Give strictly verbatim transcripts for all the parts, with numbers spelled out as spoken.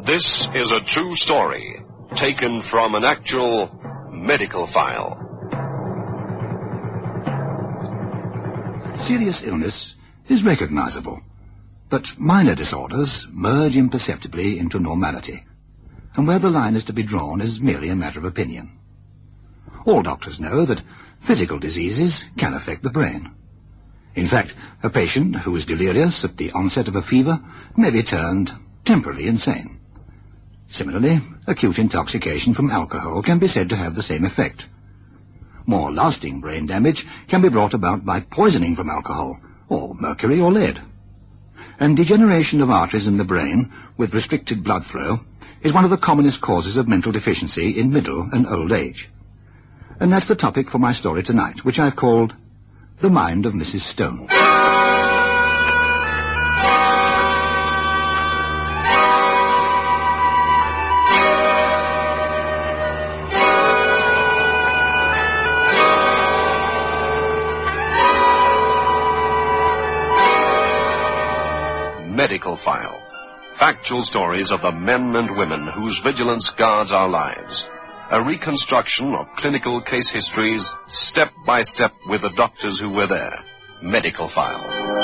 This is a true story, taken from an actual medical file. Serious illness is recognizable, but minor disorders merge imperceptibly into normality, and where the line is to be drawn is merely a matter of opinion. All doctors know that physical diseases can affect the brain. In fact, a patient who is delirious at the onset of a fever may be turned temporarily insane. Similarly, acute intoxication from alcohol can be said to have the same effect. More lasting brain damage can be brought about by poisoning from alcohol, or mercury or lead. And degeneration of arteries in the brain with restricted blood flow is one of the commonest causes of mental deficiency in middle and old age. And that's the topic for my story tonight, which I've called The Mind of Missus Stone. Medical File. Factual stories of the men and women whose vigilance guards our lives. A reconstruction of clinical case histories, step by step with the doctors who were there. Medical File.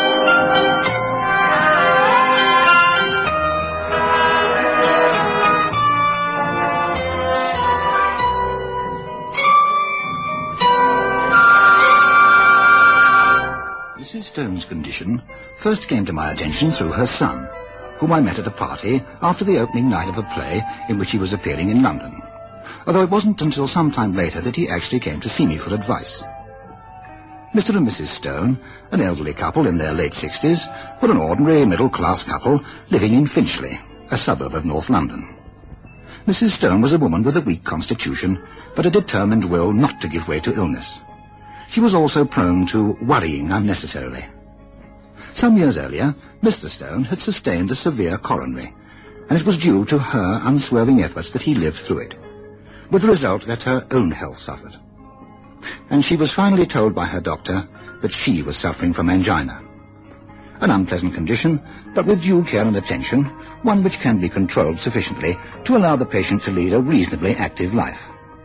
Missus Stone's condition first came to my attention through her son, whom I met at a party after the opening night of a play in which he was appearing in London, although it wasn't until some time later that he actually came to see me for advice. Mister and Missus Stone, an elderly couple in their late sixties, were an ordinary middle-class couple living in Finchley, a suburb of North London. Missus Stone was a woman with a weak constitution, but a determined will not to give way to illness. She was also prone to worrying unnecessarily. Some years earlier, Mister Stone had sustained a severe coronary, and it was due to her unswerving efforts that he lived through it, with the result that her own health suffered. And she was finally told by her doctor that she was suffering from angina. An unpleasant condition, but with due care and attention, one which can be controlled sufficiently to allow the patient to lead a reasonably active life.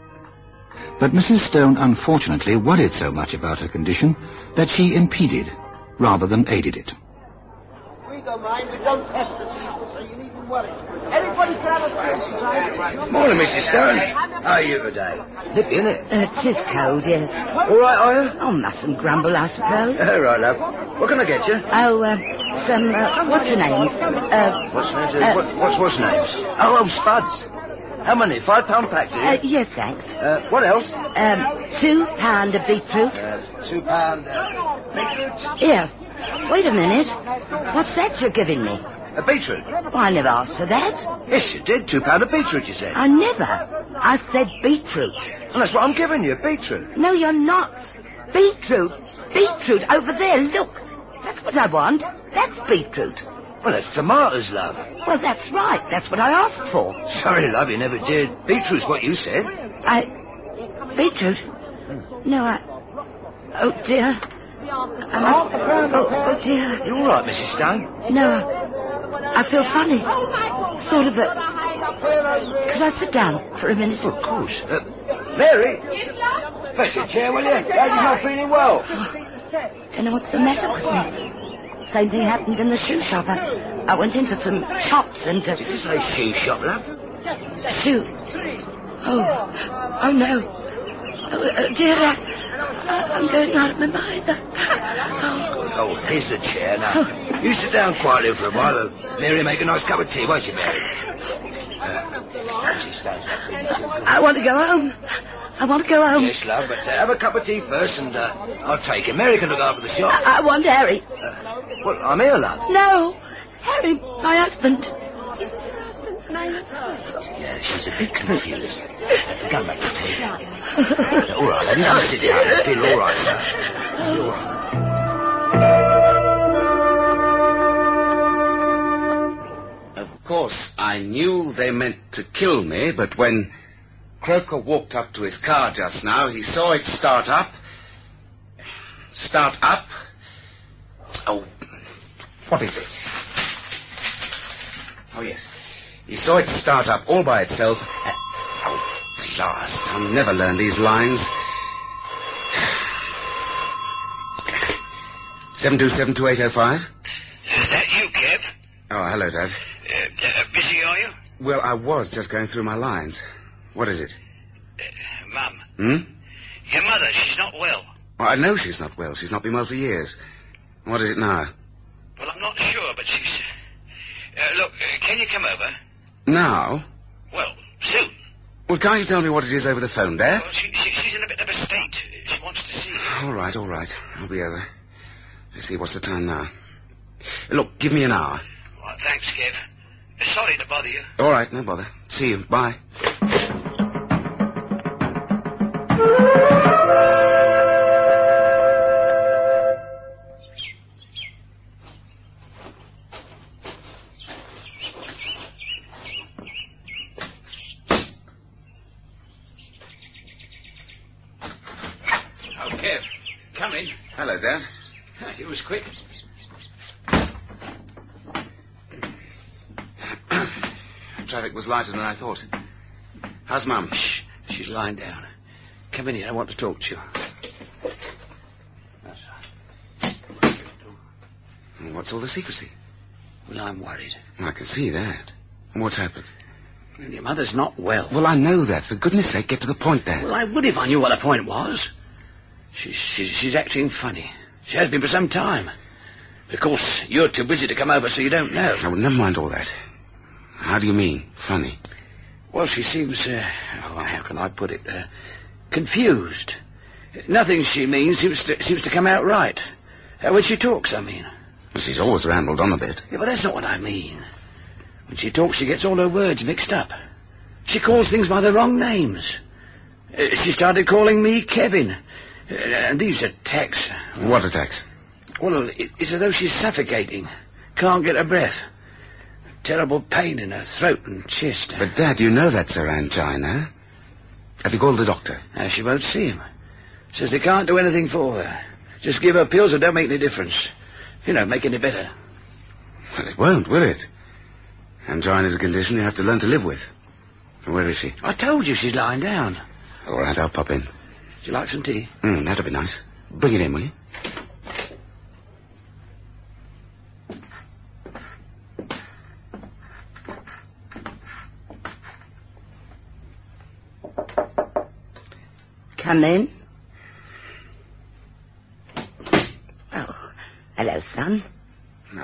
But Missus Stone unfortunately worried so much about her condition that she impeded rather than aided it. We don't mind, we don't test the people, so you needn't worry. Everybody grab a drink. Morning, Missus Stone. How are you today? Nippy, innit? Uh, 'tis cold, yes. All right, are you? Oh, mustn't grumble, I suppose. All right, love. What can I get you? Oh, uh, some, uh, what's the names? Uh, What's names? Uh, what, what's what's names? Oh, oh, spuds. How many? Five pound pack, do you? uh, yes, thanks. Uh, what else? Um, two pound of beetroot. Uh, two pound uh, beetroot. Here, wait a minute. What's that you're giving me? A beetroot? Well, I never asked for that. Yes, you did. Two pound of beetroot, you said. I never. I said beetroot. Well, that's what I'm giving you, beetroot. No, you're not. Beetroot. Beetroot, over there, look. That's what I want. That's beetroot. Well, that's tomatoes, love. Well, that's right. That's what I asked for. Sorry, love, you never did. Beetroot's what you said. I... Beetroot? No, I... Oh, dear. I must... Oh, oh, dear. You all right, Missus Stone? No, I feel funny. Sort of a... Could I sit down for a minute? Oh, of course. Uh, Mary? Fetch a chair, will you? Daddy's not feeling well. Don't know what's the matter with me. Same thing happened in the shoe shop. I, I went into some shops and... Uh, Did you say shoe shop, love? Shoe... Oh, oh no. Oh, uh, dear, I, I'm going out of my mind. Oh, Oh, here's the chair now. You sit down quietly for a while. Uh, Mary, make a nice cup of tea, won't you, Mary? Uh, Missus Stone. I want to go home. I want to go home. Yes, love, but uh, have a cup of tea first and uh, I'll take it. Mary can look after the shop. I, I want Harry. Uh, well, I'm here, love. No, Harry, my husband. Isn't your husband's name? Yeah, she's a bit confused. Uh, come back to tea. Uh, all right, love, you can sit down and feel all right, love. All right. Of course, I knew they meant to kill me, but when Croker walked up to his car just now, he saw it start up. Start up. Oh, what is it? Oh, yes. He saw it start up all by itself. And... Oh, blast. I'll never learn these lines. seven two seven two eight oh five. Is that you, Kev? Oh, hello, Dad. Uh, uh, busy, are you? Well, I was just going through my lines. What is it? Uh, Mum. Hmm? Your mother, she's not well. Well, I know she's not well. She's not been well for years. What is it now? Well, I'm not sure, but she's... Uh, look, uh, can you come over? Now? Well, soon. Well, can't you tell me what it is over the phone, Dad? Well, she, she, she's in a bit of a state. She wants to see you. All right, all right. I'll be over. Let's see, what's the time now? Look, give me an hour. Well, thanks, Kev. Uh, sorry to bother you. All right, no bother. See you. Bye. Oh, Kev, come in. Hello, Dad. It was quick. Traffic was lighter than I thought. How's Mum? Shh. She's lying down. Come in here. I want to talk to you. That's right. What's all the secrecy? Well, I'm worried. I can see that. What's happened? And your mother's not well. Well, I know that. For goodness sake, get to the point, Dad. Well, I would if I knew what the point was. She's, she's, she's acting funny. She has been for some time. Of course, you're too busy to come over, so you don't know. Oh, never mind all that. How do you mean, funny? Well, she seems, uh, oh, how can I put it, uh, confused. Nothing she means seems to, seems to come out right. Uh, when she talks, I mean. Well, she's always rambled on a bit. Yeah, but that's not what I mean. When she talks, she gets all her words mixed up. She calls things by the wrong names. Uh, she started calling me Kevin. Uh, and these attacks... What attacks? Well, it, it's as though she's suffocating. Can't get her breath. Terrible pain in her throat and chest. But, Dad, you know that's her angina. Have you called the doctor? Uh, she won't see him. Says they can't do anything for her. Just give her pills that don't make any difference. You know, make any better. Well, it won't, will it? Angina's a condition you have to learn to live with. Where is she? I told you she's lying down. All right, I'll pop in. Do you like some tea? Mm, that'll be nice. Bring it in, will you? Come in. Oh, hello, son. No.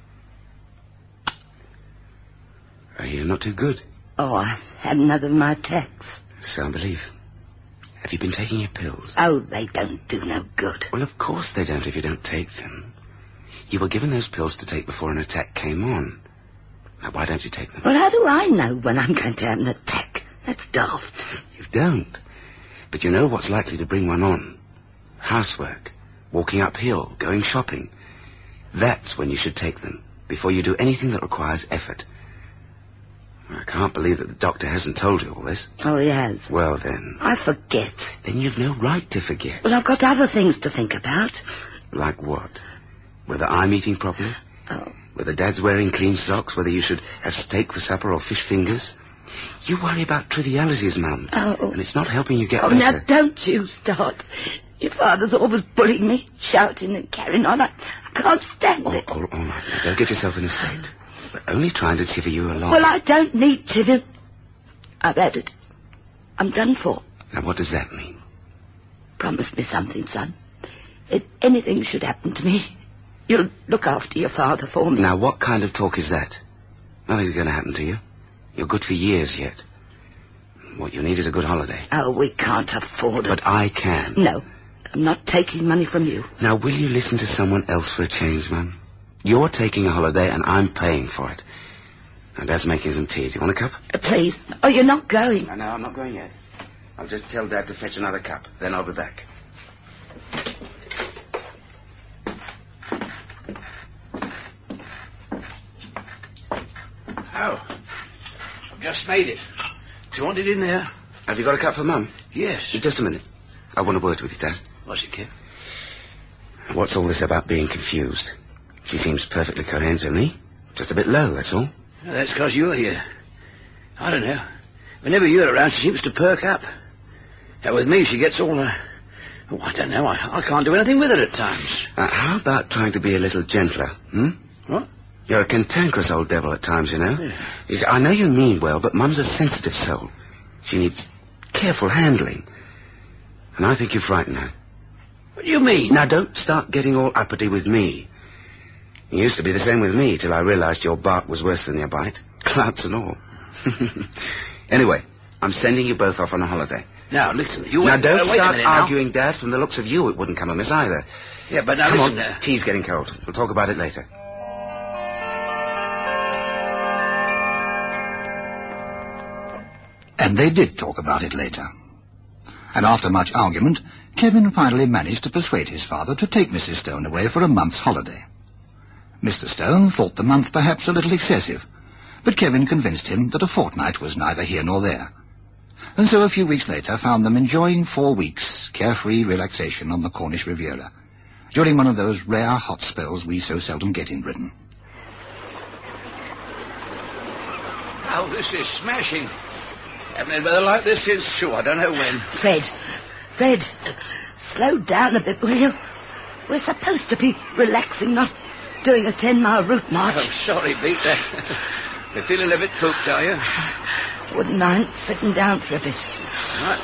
Are you not too good? Oh, I had another of my attacks. So I believe. Have you been taking your pills? Oh, they don't do no good. Well, of course they don't if you don't take them. You were given those pills to take before an attack came on. Now, why don't you take them? Well, how do I know when I'm going to have an attack? That's daft. You don't. But you know what's likely to bring one on. Housework, walking uphill, going shopping. That's when you should take them, before you do anything that requires effort. I can't believe that the doctor hasn't told you all this. Oh, he has. Well, then... I forget. Then you've no right to forget. Well, I've got other things to think about. Like what? Whether I'm eating properly? Oh. Whether Dad's wearing clean socks? Whether you should have steak for supper or fish fingers? You worry about trivialities, Mum. Oh. And it's not helping you get Oh, better. now, don't you start. Your father's always bullying me, shouting and carrying on. I, I can't stand Oh, it. all, all right. Now, don't get yourself in a state. We're only trying to chivvy you along. Well, I don't need to. I've had it. I'm done for. Now, what does that mean? Promise me something, son. If anything should happen to me, you'll look after your father for me. Now, what kind of talk is that? Nothing's going to happen to you. You're good for years yet. What you need is a good holiday. Oh, we can't afford it. But I can. No, I'm not taking money from you. Now, will you listen to someone else for a change, Mum? You're taking a holiday and I'm paying for it. Now, Dad's making some tea. Do you want a cup? Uh, please. Oh, you're not going. No, no, I'm not going yet. I'll just tell Dad to fetch another cup. Then I'll be back. Oh. I've just made it. Do you want it in there? Have you got a cup for Mum? Yes. Just a minute. I want a word with you, Dad. What's it, Kip? What's all this about being confused? She seems perfectly coherent to me. Just a bit low, that's all. Well, that's because you're here. I don't know. Whenever you're around, she seems to perk up. Now, with me, she gets all... Uh, oh, I don't know. I, I can't do anything with her at times. Uh, how about trying to be a little gentler, hmm? What? You're a cantankerous old devil at times, you know. Yeah. You see, I know you mean well, but Mum's a sensitive soul. She needs careful handling. And I think you frighten her. What do you mean? Now, don't start getting all uppity with me. You used to be the same with me till I realized your bark was worse than your bite. Clouts and all. Anyway, I'm sending you both off on a holiday. Now, listen, you... Now, wait, don't uh, wait start a minute now. arguing, Dad. From the looks of you, it wouldn't come amiss either. Yeah, but now Come listen... on, Uh, tea's getting cold. We'll talk about it later. And they did talk about it later. And after much argument, Kevin finally managed to persuade his father to take Missus Stone away for a month's holiday. Mister Stone thought the month perhaps a little excessive, but Kevin convinced him that a fortnight was neither here nor there. And so a few weeks later found them enjoying four weeks' carefree relaxation on the Cornish Riviera, during one of those rare hot spells we so seldom get in Britain. Oh, this is smashing. Haven't had weather like this since, sure, I don't know when. Fred, Fred, slow down a bit, will you? We're supposed to be relaxing, not doing a ten-mile route march. Oh, sorry, Pete. You're feeling a bit pooped, are you? Wouldn't mind sitting down for a bit. Right.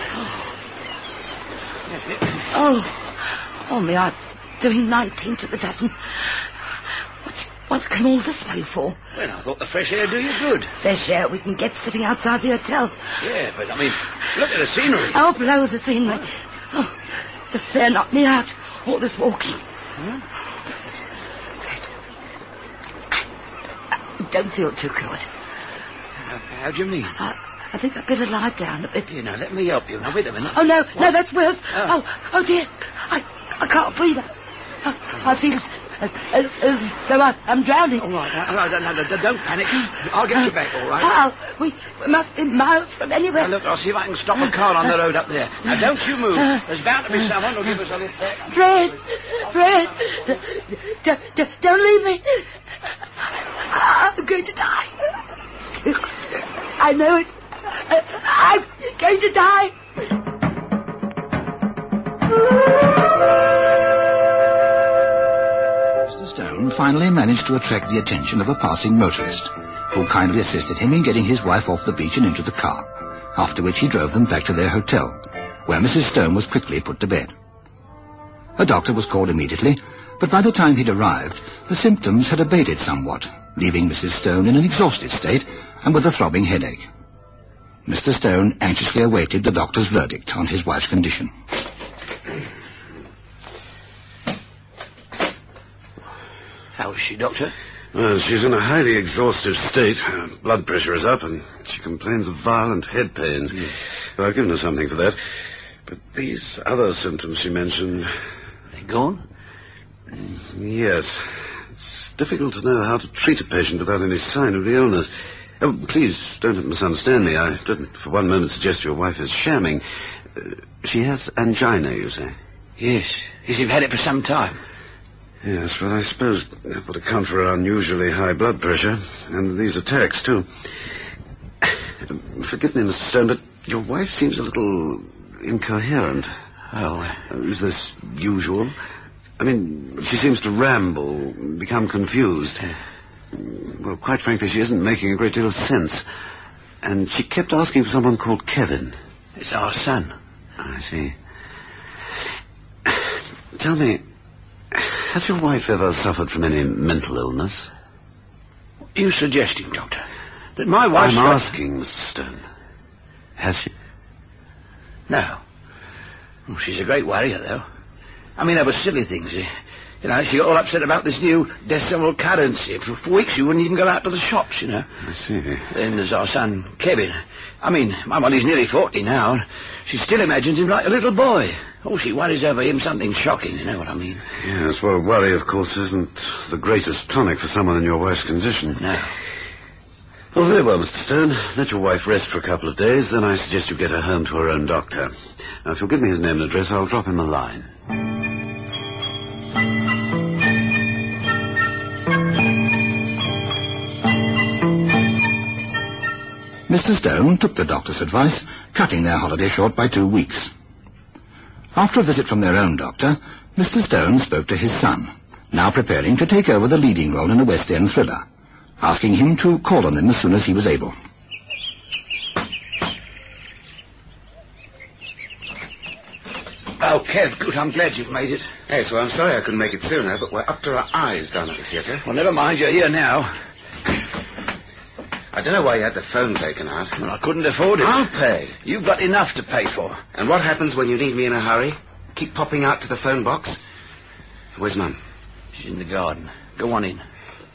Oh, oh, my heart's doing nineteen to the dozen. What's, what's come all this way for? Well, I thought the fresh air do you good. Fresh air we can get sitting outside the hotel. Yeah, but, I mean, look at the scenery. Oh, blow the scenery. Oh, the fair knocked me out, all this walking. Huh? I don't feel too good. How, how do you mean? I, I think I'd better lie down a bit. You know, let me help you. Now, wait a minute. Oh, no, What? no, that's Will's. Oh. Oh, oh, dear. I, I can't breathe. I, I feel as, as, as, as though I, I'm drowning. All right, all right, no, no, no, don't panic. I'll get you back, all right? How? We, we must be miles from anywhere. Now, look, I'll see if I can stop a car on the road up there. Now, don't you move. There's bound to be someone who'll give us a lift there. Fred, Fred, don't, don't, don't leave me. I'm going to die. I know it. I'm going to die. Mister Stone finally managed to attract the attention of a passing motorist, who kindly assisted him in getting his wife off the beach and into the car, after which he drove them back to their hotel, where Missus Stone was quickly put to bed. A doctor was called immediately, but by the time he'd arrived, the symptoms had abated somewhat, leaving Missus Stone in an exhausted state and with a throbbing headache. Mister Stone anxiously awaited the doctor's verdict on his wife's condition. How is she, Doctor? Well, she's in a highly exhaustive state. Her blood pressure is up, and she complains of violent head pains. Mm. Well, I've given her something for that. But these other symptoms she mentioned... They gone? Yes. It's difficult to know how to treat a patient without any sign of the illness. Oh, please, don't misunderstand me. I didn't for one moment suggest your wife is shamming. Uh, she has angina, you say? Yes. Yes, you've had it for some time. Yes, well, I suppose that would account for her unusually high blood pressure, and these attacks, too. Forgive me, Mister Stone, but your wife seems a little incoherent. Oh, uh, Is this usual? I mean, she seems to ramble, become confused. Well, quite frankly, she isn't making a great deal of sense. And she kept asking for someone called Kevin. it's our son. I see. Tell me, has your wife ever suffered from any mental illness? What are you suggesting, Doctor? That my wife... I'm asking, Mister Stone. Has she? No. Well, she's a great worrier, though. I mean, there were silly things. You know, she got all upset about this new decimal currency. For, for weeks she wouldn't even go out to the shops, you know. I see. Then there's our son, Kevin. I mean, my well, he's nearly forty now, and she still imagines him like a little boy. Oh, she worries over him something shocking, you know what I mean? Yes, well, worry, of course, isn't the greatest tonic for someone in your wife's condition. No. Well, very well, Mister Stone. Let your wife rest for a couple of days, then I suggest you get her home to her own doctor. Now, if you'll give me his name and address, I'll drop him a line. Mister Stone took the doctor's advice, cutting their holiday short by two weeks. After a visit from their own doctor, Mister Stone spoke to his son, now preparing to take over the leading role in a West End thriller, asking him to call on them as soon as he was able. Oh, Kev, good. I'm glad you've made it. Yes, well, I'm sorry I couldn't make it sooner, but we're up to our eyes down at the theatre. Well, never mind. You're here now. I don't know why you had the phone taken out. Well, I couldn't afford it. I'll pay. You've got enough to pay for. And what happens when you need me in a hurry? Keep popping out to the phone box? Where's Mum? She's in the garden. Go on in.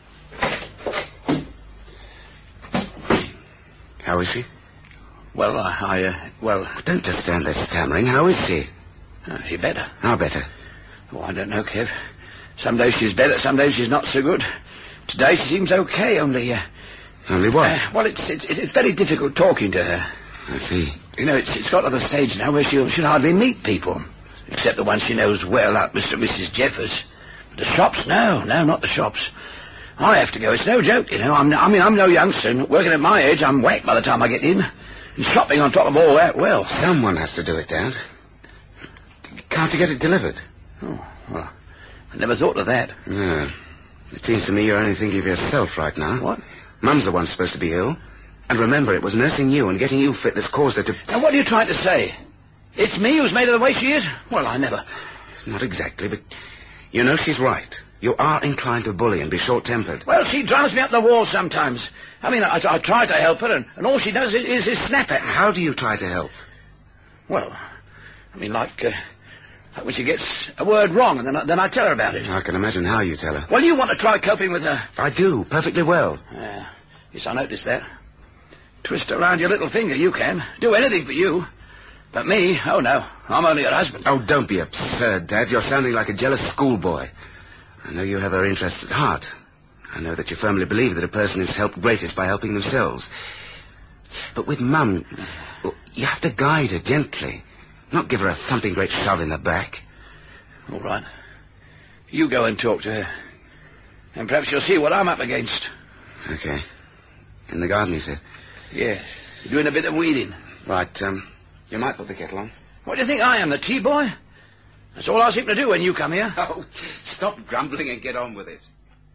How is she? Well, I... I uh, well... Don't just stand there stammering. How is she? Uh, she better. How better? Oh, I don't know, Kev. Some days she's better, some days she's not so good. Today she seems okay, only... Uh, only what? Uh, well, it's, it's it's very difficult talking to her. I see. You know, it's, it's got to the stage now where she'll, she'll hardly meet people, except the ones she knows well, like Mister and Missus Jeffers. The shops, no, no, not the shops. I have to go. It's no joke, you know. I'm, I mean, I'm no youngster, and working at my age, I'm whacked by the time I get in. And shopping on top of all that, well... Someone has to do it, Dad. Can't you get it delivered? Oh, well, I never thought of that. No. It seems to me you're only thinking of yourself right now. What? Mum's the one supposed to be ill. And remember, it was nursing you and getting you fit that's caused her to... Now, what are you trying to say? It's me who's made her the way she is? Well, I never... It's not exactly, but... You know she's right. You are inclined to bully and be short-tempered. Well, she drives me up the wall sometimes. I mean, I, I try to help her, and, and all she does is, is, is snap at me. How do you try to help? Well, I mean, like... Uh, Like when she gets a word wrong, and then I, then I tell her about it. I can imagine how you tell her. Well, you want to try coping with her. I do, perfectly well. Yeah, yes, I noticed that. Twist around your little finger, you can. Do anything for you. But me, oh no, I'm only her husband. Oh, don't be absurd, Dad. You're sounding like a jealous schoolboy. I know you have her interests at heart. I know that you firmly believe that a person is helped greatest by helping themselves. But with Mum, you have to guide her gently. Not give her a thumping great shove in the back. All right. You go and talk to her. And perhaps you'll see what I'm up against. Okay. In the garden, you said? Yeah. Doing a bit of weeding. Right, um, you might put the kettle on. What do you think I am, the tea boy? That's all I seem to do when you come here. Oh, stop grumbling and get on with it.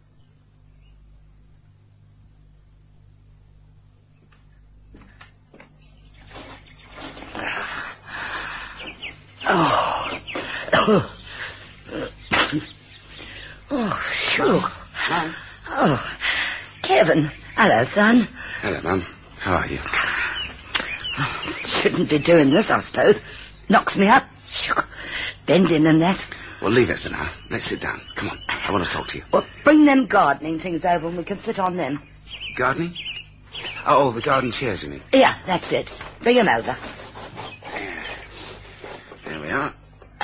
Oh. Oh. Oh, phew. Oh. Kevin. Hello, son. Hello, Mum. How are you? Shouldn't be doing this, I suppose. Knocks me up. Bending and that. Well, leave it for now. Let's sit down. Come on. I want to talk to you. Well, bring them gardening things over and we can sit on them. Gardening? Oh, the garden chairs, you mean? Yeah, that's it. Bring them over. There we are.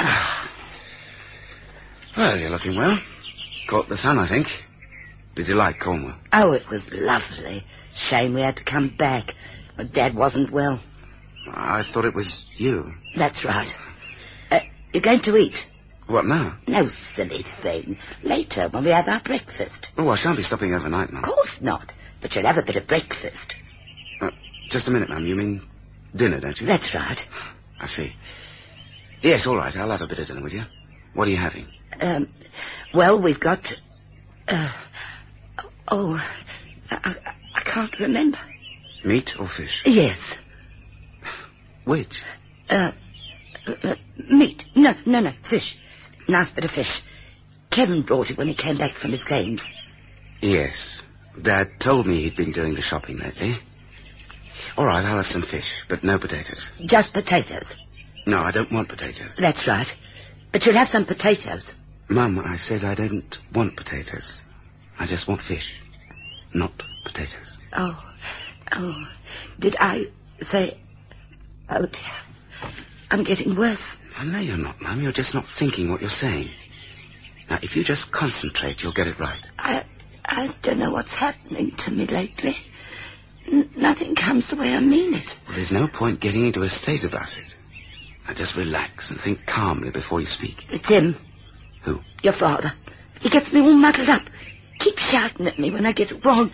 Well, you're looking well. Caught the sun, I think. Did you like Cornwall? Oh, it was lovely. Shame we had to come back. My Dad wasn't well. I thought it was you. That's right. Uh, you're going to eat? What now? No silly thing. Later, when we have our breakfast. Oh, I shan't be stopping overnight, Mum. Of course not. But you'll have a bit of breakfast. Uh, just a minute, Mum. You mean dinner, don't you? That's right. I see. Yes, all right. I'll have a bit of dinner with you. What are you having? Um, well, we've got... Uh, oh, I, I, I can't remember. Meat or fish? Yes. Which? Uh, uh, meat. No, no, no, fish. Nice bit of fish. Kevin brought it when he came back from his games. Yes. Dad told me he'd been doing the shopping lately. All right, I'll have some fish, but no potatoes. Just potatoes? No, I don't want potatoes. That's right. But you'll have some potatoes. Mum, I said I don't want potatoes. I just want fish, not potatoes. Oh, oh. Did I say... Oh, dear. I'm getting worse. I know you're not, Mum. You're just not thinking what you're saying. Now, if you just concentrate, you'll get it right. I... I don't know what's happening to me lately. N- nothing comes the way I mean it. Well, there's no point getting into a state about it. Now, just relax and think calmly before you speak. It's him. Who? Your father. He gets me all muddled up. Keeps shouting at me when I get it wrong.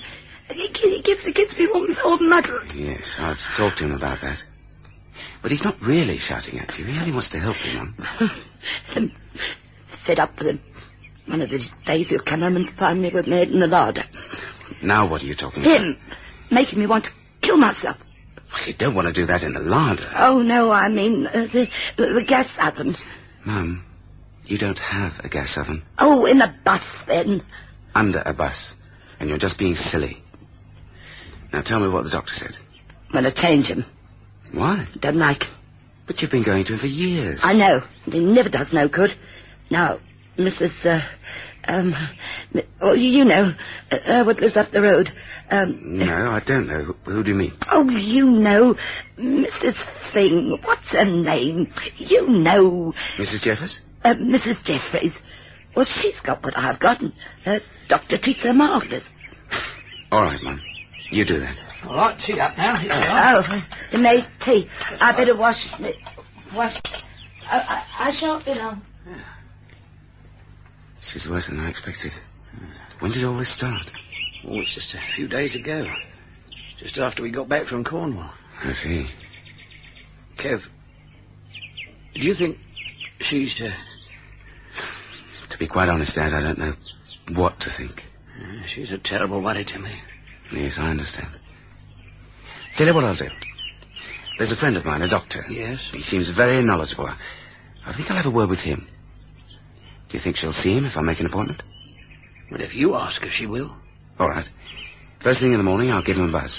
He gives, he gives me all, all muddled. Yes, I've talked to him about that. But he's not really shouting at you. He only wants to help you, Mum. I'm fed up with him. One of these days he'll come home and find me with my head in the larder. Now what are you talking about? Him, making me want to kill myself. Well, you don't want to do that in the larder. Oh, no, I mean uh, the, the, the gas oven. Mum, you don't have a gas oven. Oh, in the bus, then. Under a bus. And you're just being silly. Now tell me what the doctor said. I'm going to change him. Why? Don't like him. But you've been going to him for years. I know. And he never does no good. Now, Missus Uh, um, oh, you know, uh, uh, what lives up the road. Um, no, I don't know. Who, who do you mean? Oh, you know, Missus Thing. What's her name? You know. Missus Jeffers? Uh, Missus Jeffries. Well, she's got what I've got, and her doctor treats her marvellous. All right, Mum. You do that. All right, tea up now. Here we are. Oh, you made tea. I better wash me. Wash. I, I, I shan't be long. This is worse than I expected. When did all this start? Oh, it's just a few days ago. Just after we got back from Cornwall. I see. Kev, do you think she's... Uh... To be quite honest, Dad, I don't know what to think. Uh, she's a terrible worry to me. Yes, I understand. Tell you what I'll do. There's a friend of mine, a doctor. Yes? He seems very knowledgeable. I think I'll have a word with him. Do you think she'll see him if I make an appointment? Well, if you ask her, she will. All right. First thing in the morning, I'll give him a buzz.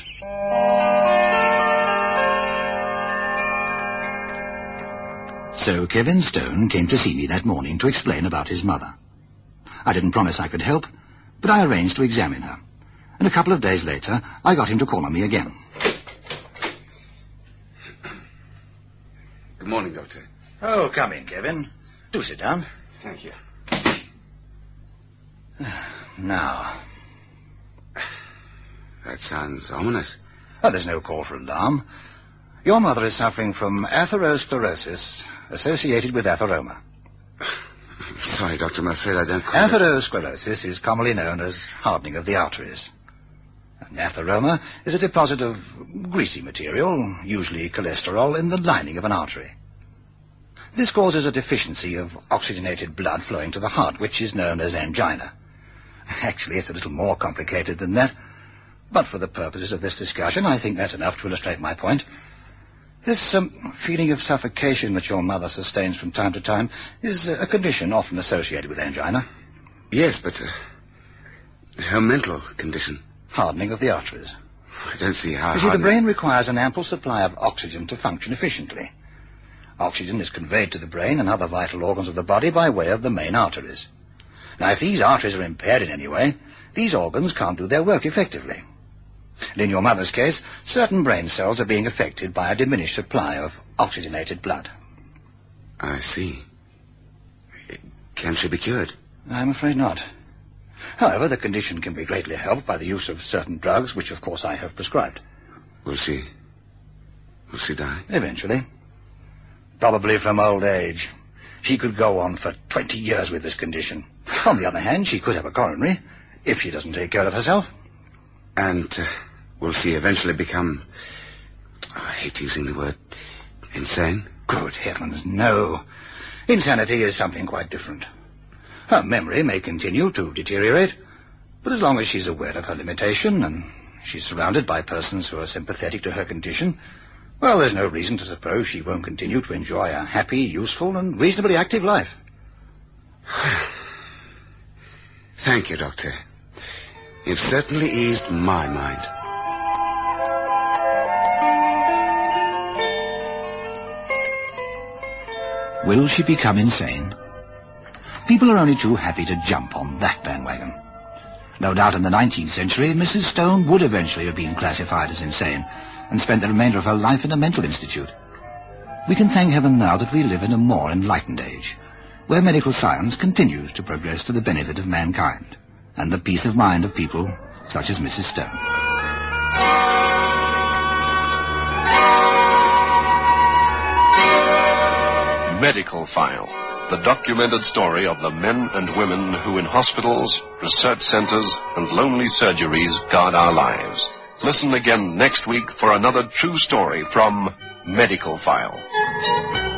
So Kevin Stone came to see me that morning to explain about his mother. I didn't promise I could help, but I arranged to examine her. And a couple of days later, I got him to call on me again. Good morning, Doctor. Oh, come in, Kevin. Do sit down. Thank you. Now. That sounds ominous. Oh, there's no call for alarm. Your mother is suffering from atherosclerosis associated with atheroma. Sorry, Doctor, I'm afraid I don't... Atherosclerosis is commonly known as hardening of the arteries. And atheroma is a deposit of greasy material, usually cholesterol, in the lining of an artery. This causes a deficiency of oxygenated blood flowing to the heart, which is known as angina. Actually, it's a little more complicated than that. But for the purposes of this discussion, I think that's enough to illustrate my point. This um, feeling of suffocation that your mother sustains from time to time is a condition often associated with angina. Yes, but uh, her mental condition. Hardening of the arteries. I don't see how... You see, the brain requires an ample supply of oxygen to function efficiently. Oxygen is conveyed to the brain and other vital organs of the body by way of the main arteries. Now, if these arteries are impaired in any way, these organs can't do their work effectively. And in your mother's case, certain brain cells are being affected by a diminished supply of oxygenated blood. I see. Can she be cured? I'm afraid not. However, the condition can be greatly helped by the use of certain drugs, which, of course, I have prescribed. Will she... will she die? Eventually. Probably from old age. She could go on for twenty years with this condition. On the other hand, she could have a coronary, if she doesn't take care of herself. And uh, will she eventually become... I hate using the word... insane? Good heavens, no. Insanity is something quite different. Her memory may continue to deteriorate, but as long as she's aware of her limitation and she's surrounded by persons who are sympathetic to her condition, well, there's no reason to suppose she won't continue to enjoy a happy, useful, and reasonably active life. Thank you, Doctor. You've certainly eased my mind. Will she become insane? People are only too happy to jump on that bandwagon. No doubt in the nineteenth century, Missus Stone would eventually have been classified as insane and spent the remainder of her life in a mental institute. We can thank heaven now that we live in a more enlightened age, where medical science continues to progress to the benefit of mankind and the peace of mind of people such as Missus Stone. Medical File. the documented story of the men and women who in hospitals, research centers, and lonely surgeries guard our lives. Listen again next week for another true story from Medical File.